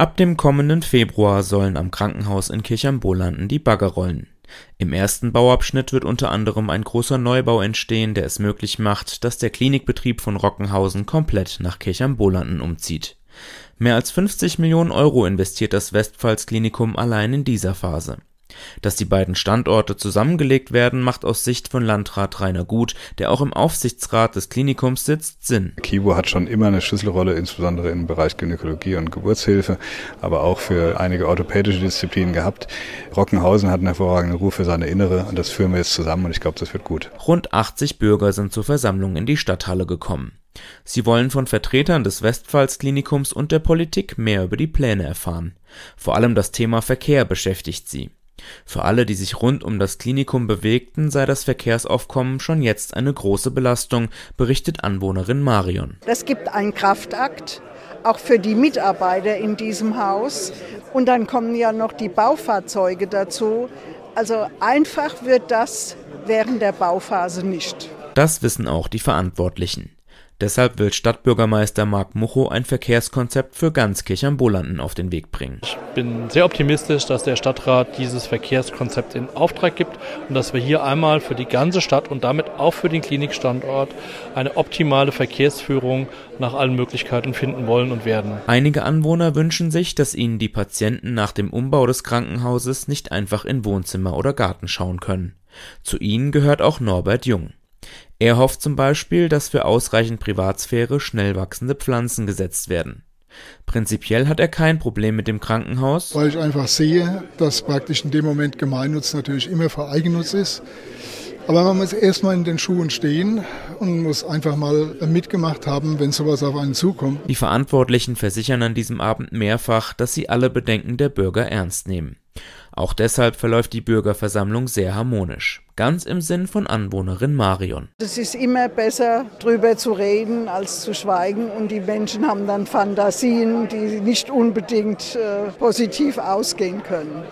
Ab dem kommenden Februar sollen am Krankenhaus in Kirchheimbohlanden die Bagger rollen. Im ersten Bauabschnitt wird unter anderem ein großer Neubau entstehen, der es möglich macht, dass der Klinikbetrieb von Rockenhausen komplett nach Kirchheimbohlanden umzieht. Mehr als 50 Millionen Euro investiert das Westpfalz-Klinikum allein in dieser Phase. Dass die beiden Standorte zusammengelegt werden, macht aus Sicht von Landrat Rainer Gut, der auch im Aufsichtsrat des Klinikums sitzt, Sinn. KIBO hat schon immer eine Schlüsselrolle, insbesondere im Bereich Gynäkologie und Geburtshilfe, aber auch für einige orthopädische Disziplinen gehabt. Rockenhausen hat einen hervorragenden Ruf für seine Innere und das führen wir jetzt zusammen und ich glaube, das wird gut. Rund 80 Bürger sind zur Versammlung in die Stadthalle gekommen. Sie wollen von Vertretern des Westpfalz-Klinikums und der Politik mehr über die Pläne erfahren. Vor allem das Thema Verkehr beschäftigt sie. Für alle, die sich rund um das Klinikum bewegten, sei das Verkehrsaufkommen schon jetzt eine große Belastung, berichtet Anwohnerin Marion. Das gibt einen Kraftakt, auch für die Mitarbeiter in diesem Haus. Und dann kommen ja noch die Baufahrzeuge dazu. Also einfach wird das während der Bauphase nicht. Das wissen auch die Verantwortlichen. Deshalb will Stadtbürgermeister Marc Mucho ein Verkehrskonzept für ganz Kirchheimbohlanden auf den Weg bringen. Ich bin sehr optimistisch, dass der Stadtrat dieses Verkehrskonzept in Auftrag gibt und dass wir hier einmal für die ganze Stadt und damit auch für den Klinikstandort eine optimale Verkehrsführung nach allen Möglichkeiten finden wollen und werden. Einige Anwohner wünschen sich, dass ihnen die Patienten nach dem Umbau des Krankenhauses nicht einfach in Wohnzimmer oder Garten schauen können. Zu ihnen gehört auch Norbert Jung. Er hofft zum Beispiel, dass für ausreichend Privatsphäre schnell wachsende Pflanzen gesetzt werden. Prinzipiell hat er kein Problem mit dem Krankenhaus, weil ich einfach sehe, dass praktisch in dem Moment Gemeinnutz natürlich immer vor Eigennutz ist. Aber man muss erstmal in den Schuhen stehen und muss einfach mal mitgemacht haben, wenn sowas auf einen zukommt. Die Verantwortlichen versichern an diesem Abend mehrfach, dass sie alle Bedenken der Bürger ernst nehmen. Auch deshalb verläuft die Bürgerversammlung sehr harmonisch. Ganz im Sinn von Anwohnerin Marion. Es ist immer besser, drüber zu reden, als zu schweigen. Und die Menschen haben dann Fantasien, die nicht unbedingt positiv ausgehen können.